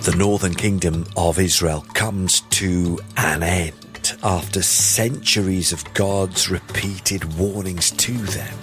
The northern kingdom of Israel comes to an end after centuries of God's repeated warnings to them.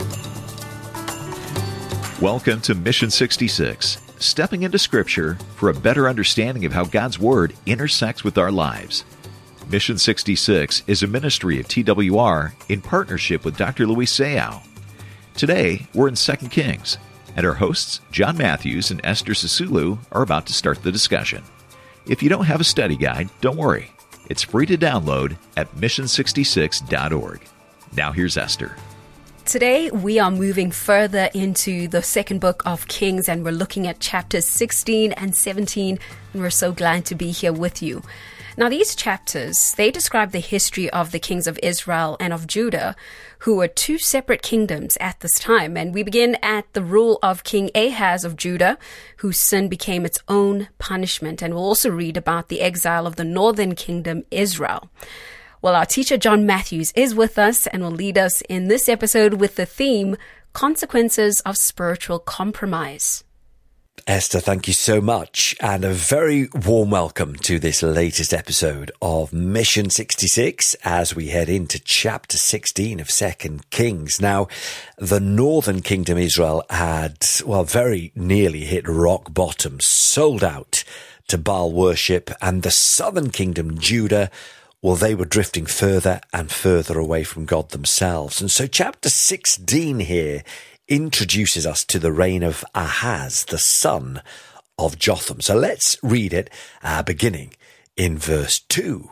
Welcome to Mission 66, stepping into Scripture for a better understanding of how God's Word intersects with our lives. Mission 66 is a ministry of TWR in partnership with Dr. Louis Sayao. Today, we're in 2 Kings, and our hosts, John Matthews and Esther Sisulu, are about to start the discussion. If you don't have a study guide, don't worry. It's free to download at mission66.org. Now here's Esther. Today, we are moving further into the second book of Kings, and we're looking at chapters 16 and 17, and we're so glad to be here with you. Now, these chapters, they describe the history of the kings of Israel and of Judah, who were two separate kingdoms at this time. And we begin at the rule of King Ahaz of Judah, whose sin became its own punishment. And we'll also read about the exile of the northern kingdom, Israel. Well, our teacher, John Matthews, is with us and will lead us in this episode with the theme, Consequences of Spiritual Compromise. Esther, thank you so much, and a very warm welcome to this latest episode of Mission 66 as we head into chapter 16 of 2 Kings. Now, the northern kingdom Israel had, very nearly hit rock bottom, sold out to Baal worship, and the southern kingdom, Judah, they were drifting further and further away from God themselves. And so chapter 16 here introduces us to the reign of Ahaz, the son of Jotham. So let's read it, beginning in verse 2.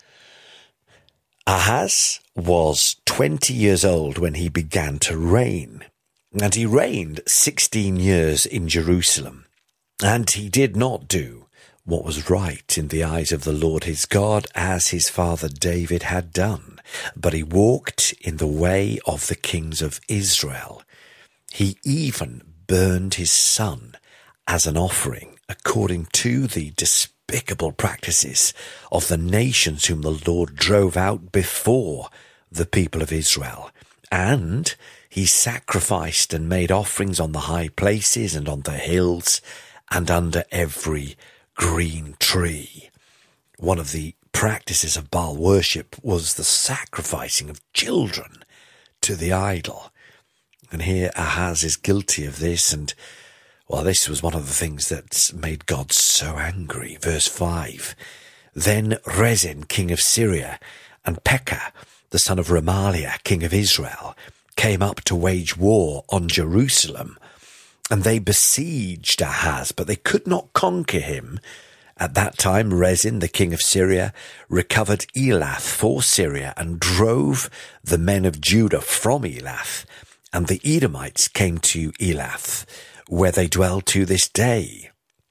Ahaz was 20 years old when he began to reign, and he reigned 16 years in Jerusalem. And he did not do what was right in the eyes of the Lord his God, as his father David had done, but he walked in the way of the kings of Israel. He even burned his son as an offering, according to the despicable practices of the nations whom the Lord drove out before the people of Israel. And he sacrificed and made offerings on the high places and on the hills and under every green tree. One of the practices of Baal worship was the sacrificing of children to the idol. And here Ahaz is guilty of this, and this was one of the things that made God so angry. Verse 5, Then Rezin, king of Syria, and Pekah, the son of Remaliah, king of Israel, came up to wage war on Jerusalem. And they besieged Ahaz, but they could not conquer him. At that time, Rezin, the king of Syria, recovered Elath for Syria and drove the men of Judah from Elath. And the Edomites came to Elath, where they dwell to this day.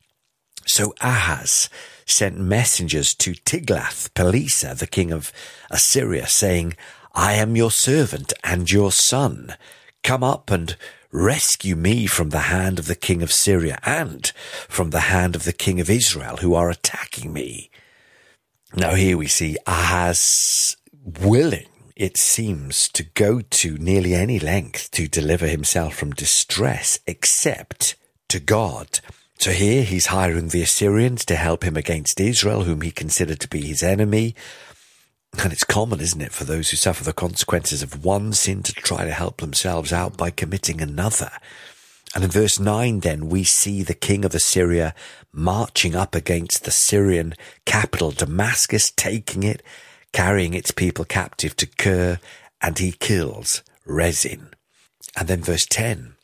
So Ahaz sent messengers to Tiglath-Pileser, the king of Assyria, saying, I am your servant and your son. Come up and rescue me from the hand of the king of Syria and from the hand of the king of Israel, who are attacking me. Now here we see Ahaz willing, it seems, to go to nearly any length to deliver himself from distress, except to God. So here he's hiring the Assyrians to help him against Israel, whom he considered to be his enemy. And it's common, isn't it, for those who suffer the consequences of one sin to try to help themselves out by committing another. And in verse 9, then, we see the king of Assyria marching up against the Syrian capital, Damascus, taking it, carrying its people captive to Kir, and he kills Rezin. And then verse 10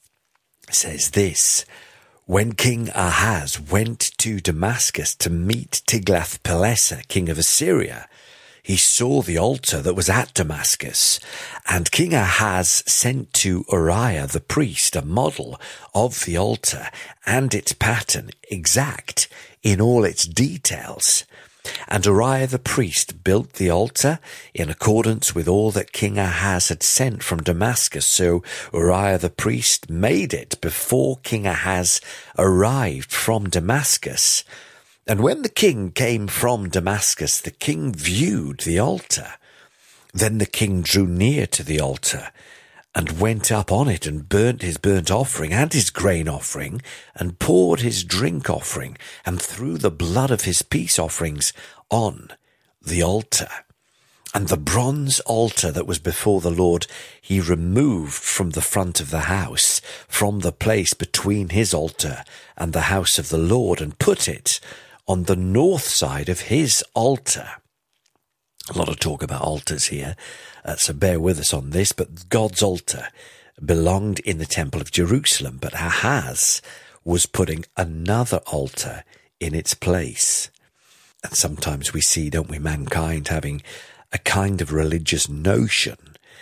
says this, When King Ahaz went to Damascus to meet Tiglath-Pileser, king of Assyria, he saw the altar that was at Damascus, and King Ahaz sent to Uriah the priest a model of the altar and its pattern, exact in all its details. And Uriah the priest built the altar in accordance with all that King Ahaz had sent from Damascus. So Uriah the priest made it before King Ahaz arrived from Damascus. And when the king came from Damascus, the king viewed the altar. Then the king drew near to the altar and went up on it and burnt his burnt offering and his grain offering and poured his drink offering and threw the blood of his peace offerings on the altar. And the bronze altar that was before the Lord he removed from the front of the house, from the place between his altar and the house of the Lord, and put it on the north side of his altar. A lot of talk about altars here, so bear with us on this, but God's altar belonged in the temple of Jerusalem, but Ahaz was putting another altar in its place. And sometimes we see, don't we, mankind having a kind of religious notion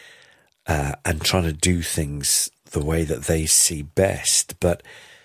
and trying to do things the way that they see best. But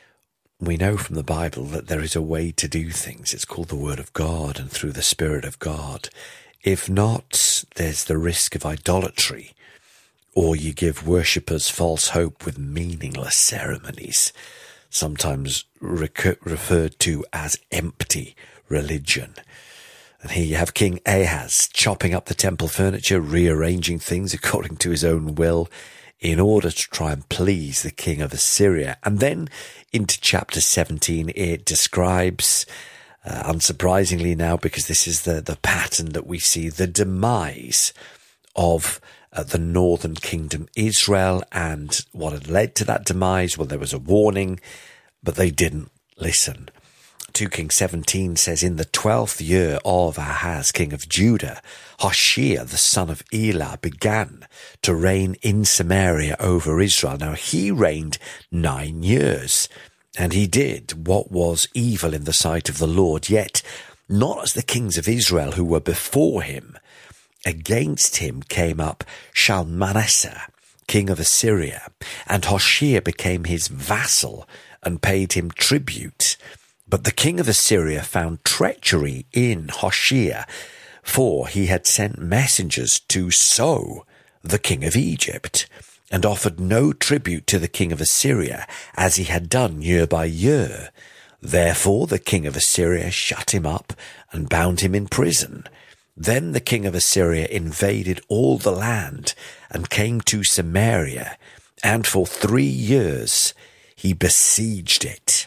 we know from the Bible that there is a way to do things. It's called the Word of God and through the Spirit of God. If not, there's the risk of idolatry, or you give worshippers false hope with meaningless ceremonies, sometimes referred to as empty religion. And here you have King Ahaz chopping up the temple furniture, rearranging things according to his own will in order to try and please the king of Assyria. And then into chapter 17, it describes, unsurprisingly now, because this is the pattern that we see, the demise of the northern kingdom Israel. And what had led to that demise? Well, there was a warning, but they didn't listen. 2 Kings 17 says, in the 12th year of Ahaz, king of Judah, Hoshea, the son of Elah, began to reign in Samaria over Israel. Now he reigned 9 years, and he did what was evil in the sight of the Lord, yet not as the kings of Israel who were before him. Against him came up Shalmaneser, king of Assyria, and Hoshea became his vassal and paid him tribute. But the king of Assyria found treachery in Hoshea, for he had sent messengers to So, the king of Egypt, and offered no tribute to the king of Assyria, as he had done year by year. Therefore the king of Assyria shut him up and bound him in prison. Then the king of Assyria invaded all the land and came to Samaria, and for 3 years he besieged it.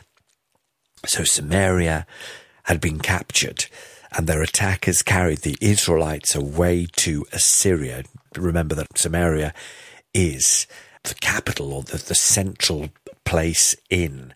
So Samaria had been captured, and their attackers carried the Israelites away to Assyria. Remember that Samaria is the capital, or the central place in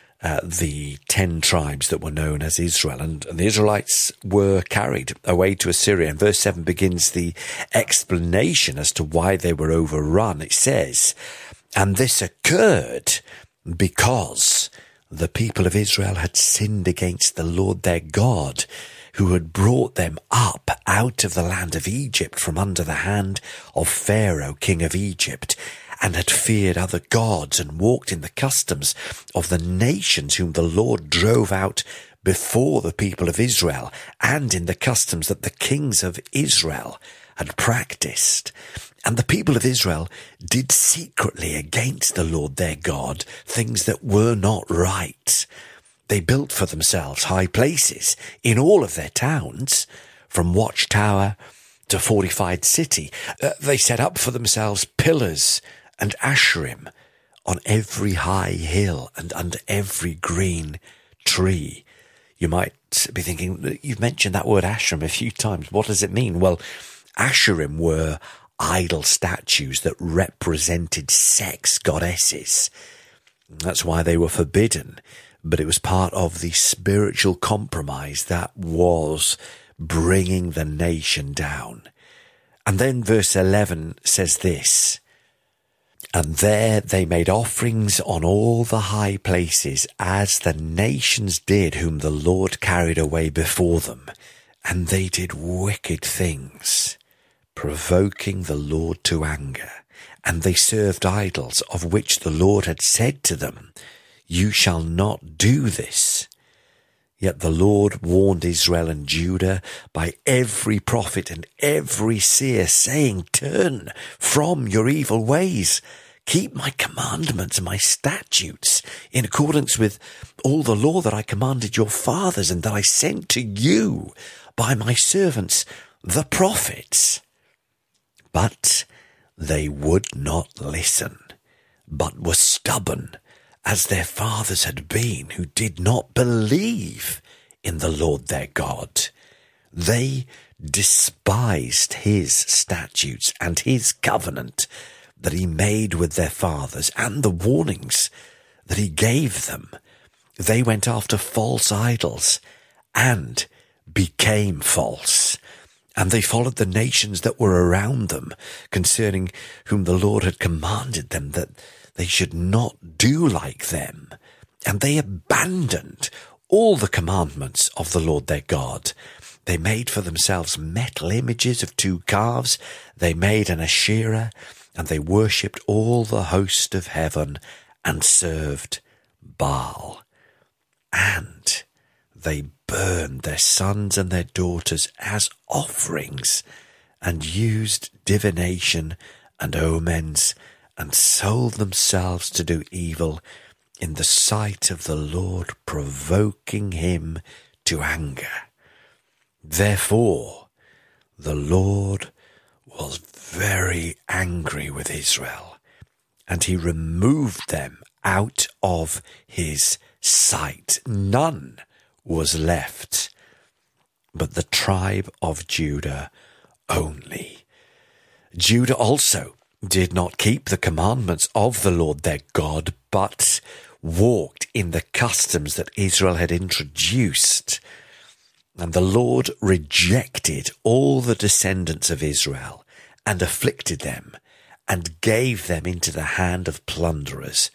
the 10 tribes that were known as Israel. And the Israelites were carried away to Assyria. And verse 7 begins the explanation as to why they were overrun. It says, and this occurred because the people of Israel had sinned against the Lord their God, who had brought them up out of the land of Egypt from under the hand of Pharaoh, king of Egypt, and had feared other gods and walked in the customs of the nations whom the Lord drove out before the people of Israel, and in the customs that the kings of Israel had practiced. And the people of Israel did secretly against the Lord their God things that were not right. They built for themselves high places in all of their towns, from watchtower to fortified city. They set up for themselves pillars and asherim on every high hill and under every green tree. You might be thinking, you've mentioned that word asherim a few times. What does it mean? Well, asherim were idol statues that represented sex goddesses. That's why they were forbidden, but it was part of the spiritual compromise that was bringing the nation down. And then verse 11 says this, and there they made offerings on all the high places, as the nations did whom the Lord carried away before them, and they did wicked things, provoking the Lord to anger. And they served idols, of which the Lord had said to them, you shall not do this. Yet the Lord warned Israel and Judah by every prophet and every seer, saying, turn from your evil ways. Keep my commandments and my statutes in accordance with all the law that I commanded your fathers and that I sent to you by my servants, the prophets. But they would not listen, but were stubborn, as their fathers had been, who did not believe in the Lord their God. They despised his statutes and his covenant that he made with their fathers, and the warnings that he gave them. They went after false idols and became false. And they followed the nations that were around them, concerning whom the Lord had commanded them that they should not do like them. And they abandoned all the commandments of the Lord their God. They made for themselves metal images of 2 calves. They made an Asherah, and they worshipped all the host of heaven and served Baal. And they burned their sons and their daughters as offerings, and used divination and omens, and sold themselves to do evil in the sight of the Lord, provoking him to anger. Therefore the Lord was very angry with Israel, and he removed them out of his sight. None was left but the tribe of Judah only. Judah also did not keep the commandments of the Lord their God, but walked in the customs that Israel had introduced. And the Lord rejected all the descendants of Israel, and afflicted them, and gave them into the hand of plunderers,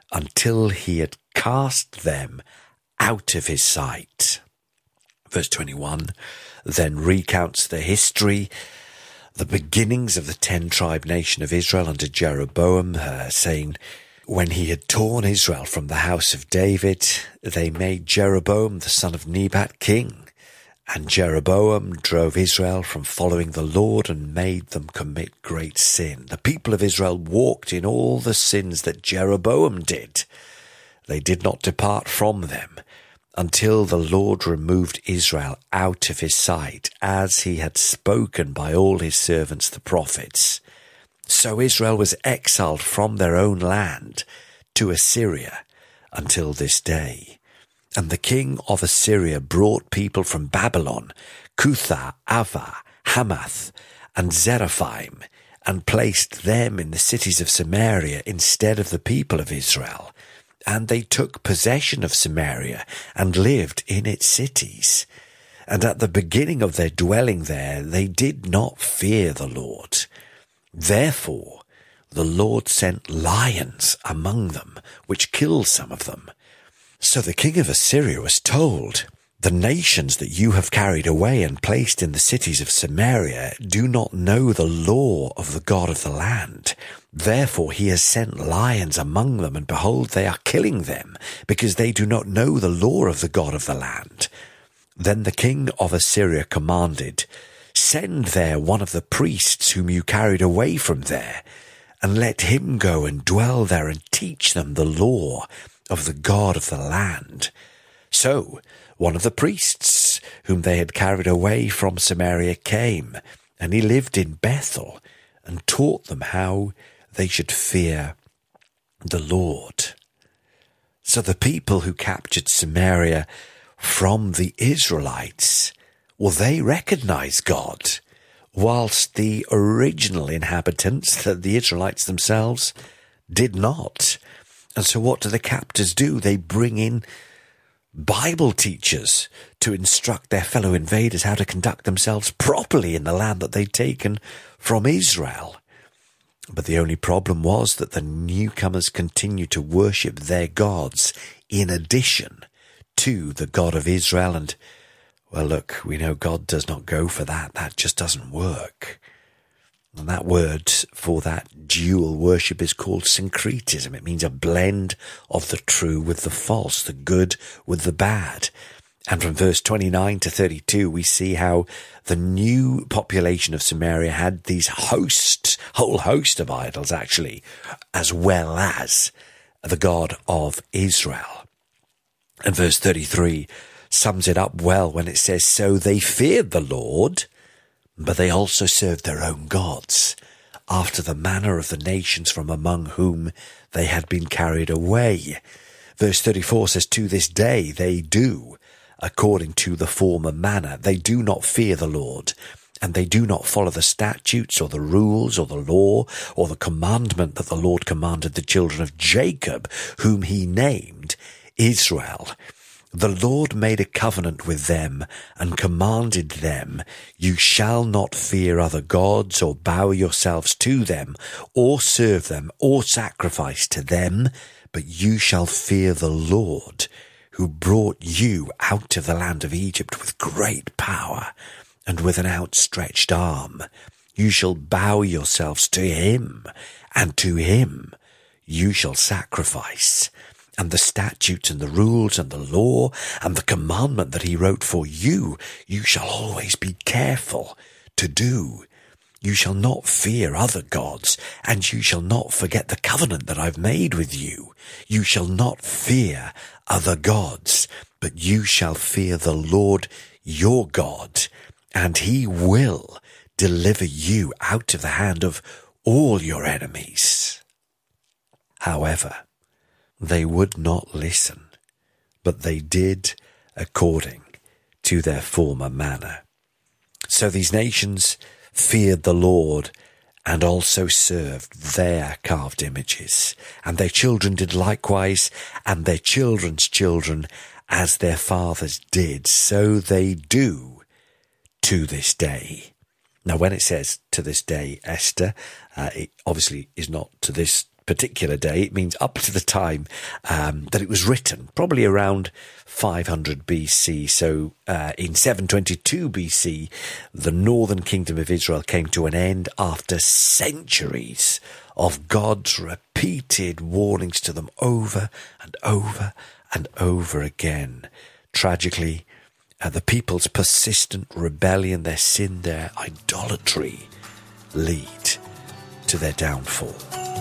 until he had cast them out of his sight. Verse 21 then recounts the history, the beginnings of the 10-tribe nation of Israel under Jeroboam, saying, when he had torn Israel from the house of David, they made Jeroboam the son of Nebat king. And Jeroboam drove Israel from following the Lord, and made them commit great sin. The people of Israel walked in all the sins that Jeroboam did. They did not depart from them, until the Lord removed Israel out of his sight, as he had spoken by all his servants the prophets. So Israel was exiled from their own land to Assyria until this day. And the king of Assyria brought people from Babylon, Cuthah, Ava, Hamath, and Zarephaim, and placed them in the cities of Samaria instead of the people of Israel. And they took possession of Samaria, and lived in its cities. And at the beginning of their dwelling there, they did not fear the Lord. Therefore the Lord sent lions among them, which killed some of them. So the king of Assyria was told, the nations that you have carried away and placed in the cities of Samaria do not know the law of the God of the land. Therefore he has sent lions among them, and behold, they are killing them, because they do not know the law of the God of the land. Then the king of Assyria commanded, send there one of the priests whom you carried away from there, and let him go and dwell there and teach them the law of the God of the land. So one of the priests whom they had carried away from Samaria came, and he lived in Bethel, and taught them how they should fear the Lord. So the people who captured Samaria from the Israelites, well, they recognized God, whilst the original inhabitants, the Israelites themselves, did not. And so what do the captors do? They bring in Bible teachers to instruct their fellow invaders how to conduct themselves properly in the land that they'd taken from Israel. But the only problem was that the newcomers continued to worship their gods in addition to the God of Israel. And, well, look, we know God does not go for that. That just doesn't work. And that word for that dual worship is called syncretism. It means a blend of the true with the false, the good with the bad. And from verse 29 to 32, we see how the new population of Samaria had these whole host of idols, actually, as well as the God of Israel. And verse 33 sums it up well when it says, so they feared the Lord, but they also served their own gods, after the manner of the nations from among whom they had been carried away. Verse 34 says, to this day they do according to the former manner. They do not fear the Lord, and they do not follow the statutes or the rules or the law or the commandment that the Lord commanded the children of Jacob, whom he named Israel. The Lord made a covenant with them and commanded them, you shall not fear other gods or bow yourselves to them or serve them or sacrifice to them, but you shall fear the Lord, who brought you out of the land of Egypt with great power and with an outstretched arm. You shall bow yourselves to him, and to him you shall sacrifice. And the statutes and the rules and the law and the commandment that he wrote for you, you shall always be careful to do. You shall not fear other gods, and you shall not forget the covenant that I've made with you. You shall not fear other gods, but you shall fear the Lord your God, and he will deliver you out of the hand of all your enemies. However, they would not listen, but they did according to their former manner. So these nations feared the Lord and also served their carved images, and their children did likewise, and their children's children as their fathers did. So they do to this day. Now, when it says to this day, Esther, it obviously is not to this particular day. It means up to the time that it was written, probably around 500 BC. So in 722 BC, the northern kingdom of Israel came to an end after centuries of God's repeated warnings to them over and over and over again. Tragically, the people's persistent rebellion, their sin, their idolatry lead to their downfall.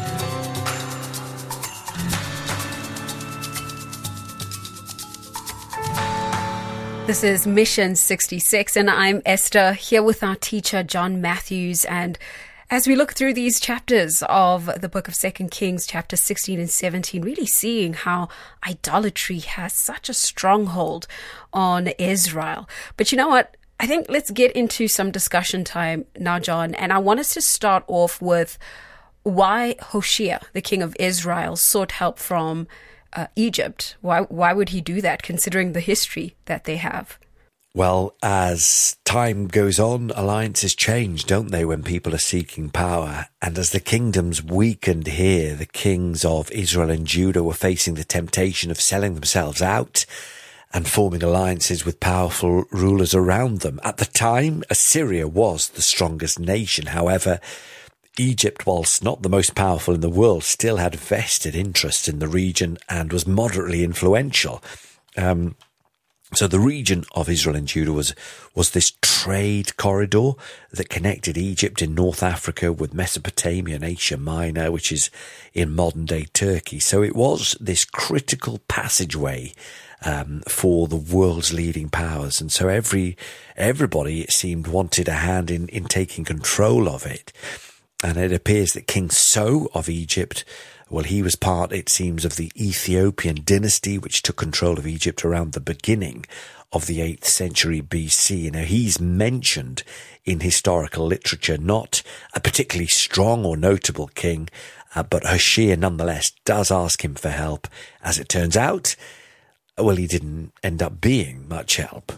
This is Mission 66, and I'm Esther, here with our teacher, John Matthews. And as we look through these chapters of the book of 2 Kings, chapters 16 and 17, really seeing how idolatry has such a stronghold on Israel. But you know what? I think let's get into some discussion time now, John. And I want us to start off with why Hoshea, the king of Israel, sought help from Egypt. Why would he do that, considering the history that they have? Well, as time goes on, alliances change, don't they, when people are seeking power? And as the kingdoms weakened here, the kings of Israel and Judah were facing the temptation of selling themselves out and forming alliances with powerful rulers around them. At the time, Assyria was the strongest nation. However, Egypt, whilst not the most powerful in the world, still had vested interests in the region and was moderately influential. So the region of Israel and Judah was this trade corridor that connected Egypt in North Africa with Mesopotamia and Asia Minor, which is in modern-day Turkey. So it was this critical passageway for the world's leading powers. And so everybody, it seemed, wanted a hand in taking control of it. And it appears that King So of Egypt, well, he was part, it seems, of the Ethiopian dynasty, which took control of Egypt around the beginning of the 8th century BC. Now, he's mentioned in historical literature, not a particularly strong or notable king, but Hoshea nonetheless does ask him for help. As it turns out, well, he didn't end up being much help.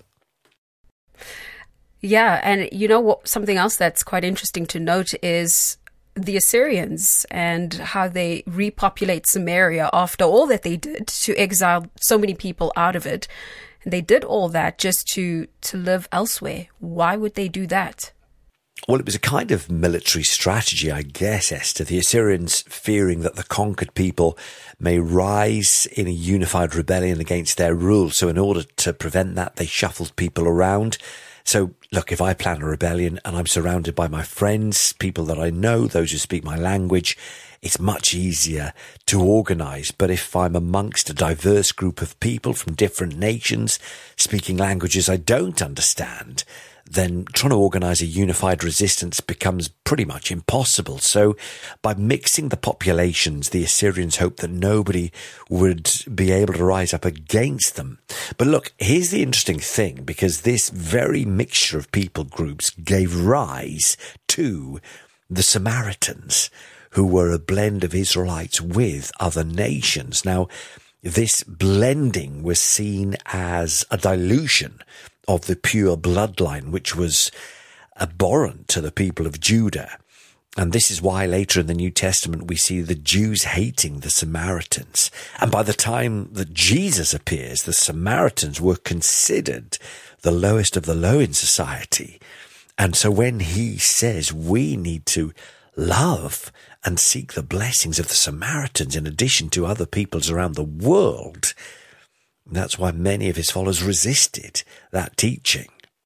Yeah, and you know what? Something else that's quite interesting to note is the Assyrians and how they repopulate Samaria after all that they did to exile so many people out of it. And they did all that just to live elsewhere. Why would they do that? Well, it was a kind of military strategy, I guess, Esther. The Assyrians, fearing that the conquered people may rise in a unified rebellion against their rule. So in order to prevent that, they shuffled people around. So, look, if I plan a rebellion and I'm surrounded by my friends, people that I know, those who speak my language, it's much easier to organize. But if I'm amongst a diverse group of people from different nations, speaking languages I don't understand, then trying to organize a unified resistance becomes pretty much impossible. So by mixing the populations, the Assyrians hoped that nobody would be able to rise up against them. But look, here's the interesting thing, because this very mixture of people groups gave rise to the Samaritans, who were a blend of Israelites with other nations. Now, this blending was seen as a dilution of the pure bloodline, which was abhorrent to the people of Judah. And this is why later in the New Testament we see the Jews hating the Samaritans. And by the time that Jesus appears, the Samaritans were considered the lowest of the low in society. And so when he says we need to love and seek the blessings of the Samaritans in addition to other peoples around the world, that's why many of his followers resisted that teaching.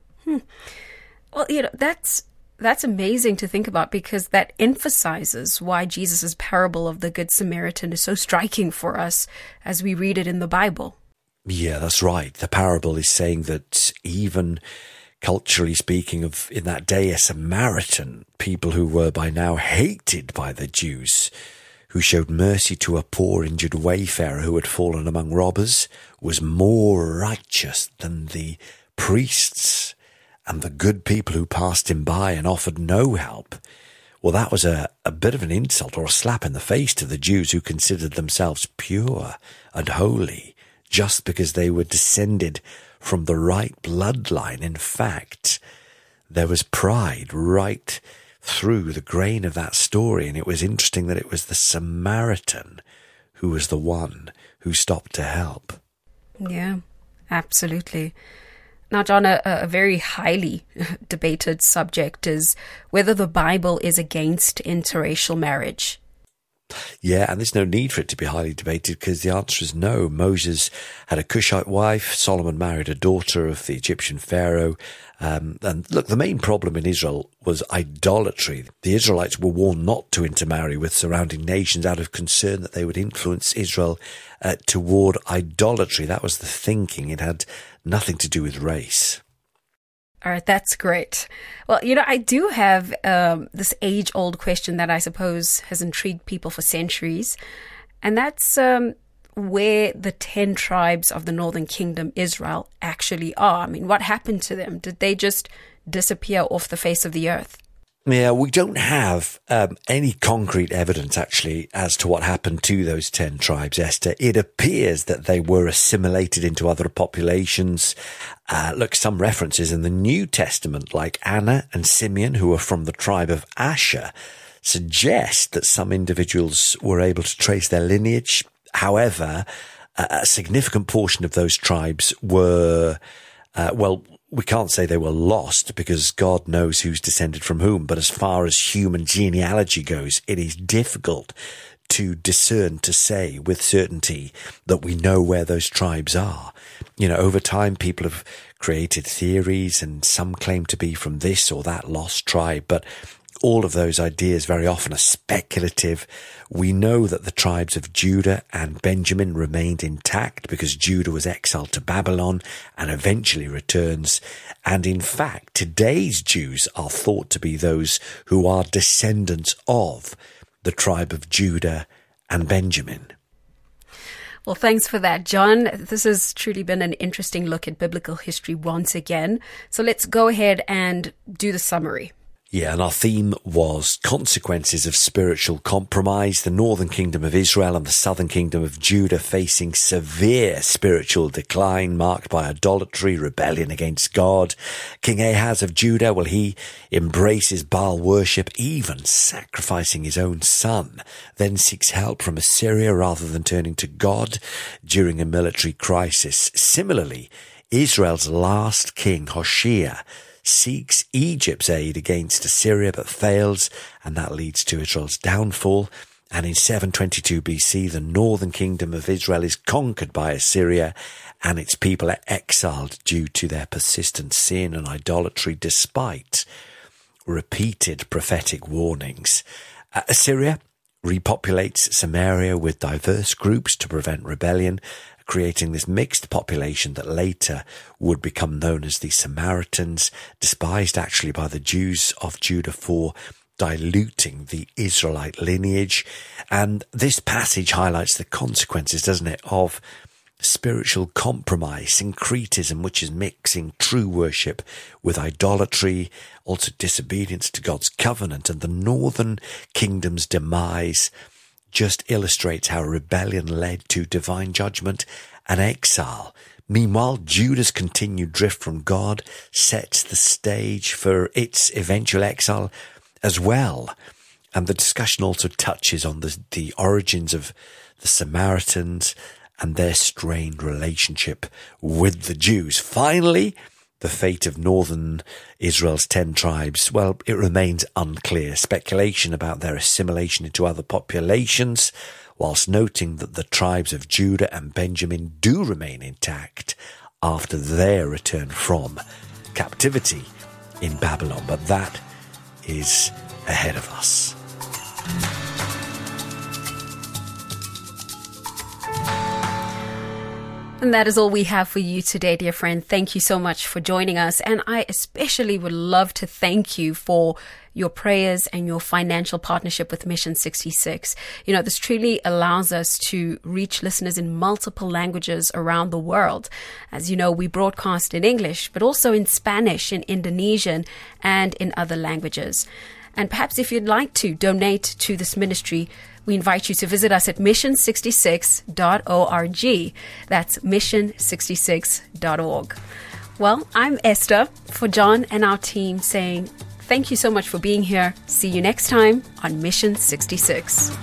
Well, that's amazing to think about, because that emphasizes why Jesus' parable of the Good Samaritan is so striking for us as we read it in the Bible. Yeah, that's right. The parable is saying that even culturally speaking, of in that day, a Samaritan, people who were by now hated by the Jews, who showed mercy to a poor injured wayfarer who had fallen among robbers, was more righteous than the priests and the good people who passed him by and offered no help. Well, that was a bit of an insult or a slap in the face to the Jews, who considered themselves pure and holy just because they were descended from the right bloodline. In fact, there was pride right through the grain of that story, and it was interesting that it was the Samaritan who was the one who stopped to help. Yeah, absolutely. Now, John, a very highly debated subject is whether the Bible is against interracial marriage. Yeah, and there's no need for it to be highly debated, because the answer is no. Moses had a Cushite wife. Solomon married a daughter of the Egyptian Pharaoh. And look, the main problem in Israel was idolatry. The Israelites were warned not to intermarry with surrounding nations out of concern that they would influence Israel toward idolatry. That was the thinking. It had nothing to do with race. All right, that's great. Well, I do have this age-old question that I suppose has intrigued people for centuries, and that's where the 10 tribes of the Northern Kingdom, Israel, actually are. I mean, what happened to them? Did they just disappear off the face of the earth? Yeah, we don't have any concrete evidence, actually, as to what happened to those 10 tribes, Esther. It appears that they were assimilated into other populations. Look, some references in the New Testament, like Anna and Simeon, who are from the tribe of Asher, suggest that some individuals were able to trace their lineage. However, a significant portion of those tribes were, we can't say they were lost, because God knows who's descended from whom. But as far as human genealogy goes, it is difficult to discern, to say with certainty that we know where those tribes are. Over time, people have created theories, and some claim to be from this or that lost tribe. But all of those ideas very often are speculative. We know that the tribes of Judah and Benjamin remained intact, because Judah was exiled to Babylon and eventually returns. And in fact, today's Jews are thought to be those who are descendants of the tribe of Judah and Benjamin. Well, thanks for that, John. This has truly been an interesting look at biblical history once again. So let's go ahead and do the summary. Yeah, and our theme was consequences of spiritual compromise, the northern kingdom of Israel and the southern kingdom of Judah facing severe spiritual decline marked by idolatry, rebellion against God. King Ahaz of Judah, well, he embraces Baal worship, even sacrificing his own son, then seeks help from Assyria rather than turning to God during a military crisis. Similarly, Israel's last king, Hoshea, seeks Egypt's aid against Assyria but fails, and that leads to Israel's downfall. And in 722 BC, the northern kingdom of Israel is conquered by Assyria, and its people are exiled due to their persistent sin and idolatry despite repeated prophetic warnings. Assyria repopulates Samaria with diverse groups to prevent rebellion, creating this mixed population that later would become known as the Samaritans, despised actually by the Jews of Judah for diluting the Israelite lineage. And this passage highlights the consequences, doesn't it, of spiritual compromise, syncretism, which is mixing true worship with idolatry, also disobedience to God's covenant. And the northern kingdom's demise just illustrates how rebellion led to divine judgment and exile. Meanwhile, Judah's continued drift from God sets the stage for its eventual exile as well. And the discussion also touches on the origins of the Samaritans and their strained relationship with the Jews. Finally, the fate of northern Israel's 10 tribes, well, it remains unclear. Speculation about their assimilation into other populations, whilst noting that the tribes of Judah and Benjamin do remain intact after their return from captivity in Babylon. But that is ahead of us. And that is all we have for you today, dear friend. Thank you so much for joining us. And I especially would love to thank you for your prayers and your financial partnership with Mission 66. You know, this truly allows us to reach listeners in multiple languages around the world. As you know, we broadcast in English, but also in Spanish, in Indonesian, and in other languages. And perhaps if you'd like to donate to this ministry, we invite you to visit us at mission66.org. That's mission66.org. Well, I'm Esther, for John and our team, saying thank you so much for being here. See you next time on Mission 66.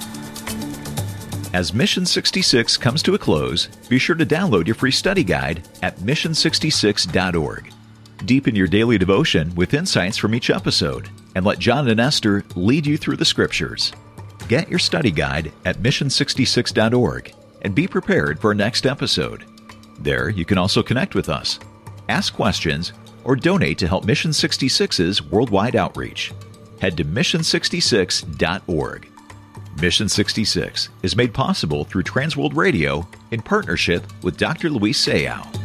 As Mission 66 comes to a close, be sure to download your free study guide at mission66.org. Deepen your daily devotion with insights from each episode, and let John and Esther lead you through the Scriptures. Get your study guide at mission66.org and be prepared for our next episode. There, you can also connect with us, ask questions, or donate to help Mission 66's worldwide outreach. Head to mission66.org. Mission 66 is made possible through Transworld Radio in partnership with Dr. Luis Sayao.